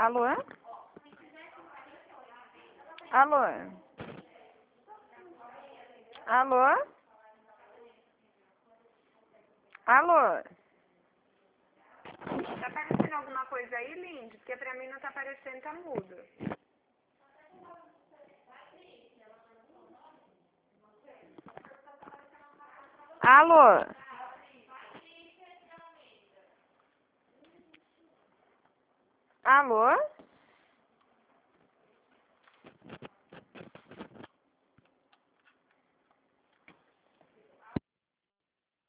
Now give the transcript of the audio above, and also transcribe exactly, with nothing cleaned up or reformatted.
Alô? Alô? Alô? Alô? Tá aparecendo alguma coisa aí, Lindy? Porque pra mim não tá aparecendo, tá mudo. Alô? Alô?